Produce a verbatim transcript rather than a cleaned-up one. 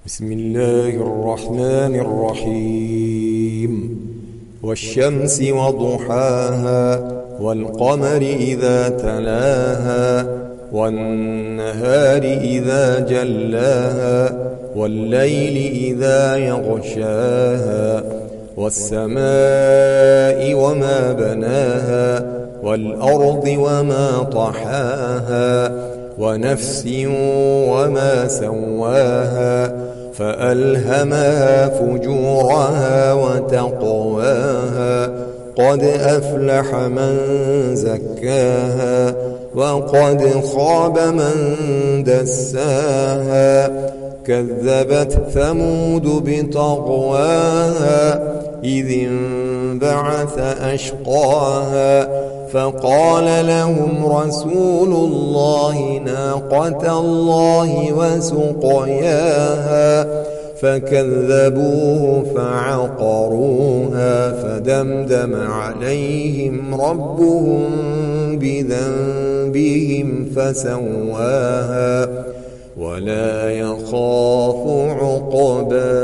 بسم الله الرحمن الرحيم والشمس وضحاها والقمر إذا تلاها والنهار إذا جلاها والليل إذا يغشاها والسماء وما بناها والأرض وما طحاها ونفس وما سواها فألهمها فجورها وتقواها قد أفلح من زكاها وقد خاب من دساها كذبت ثمود بطغواها إذ انبعث أشقاها فقال لهم رسول الله ناقة الله وسقياها فكذبوه فعقروها فدمدم عليهم ربهم بذنبهم فسواها ولا يخاف عقباها.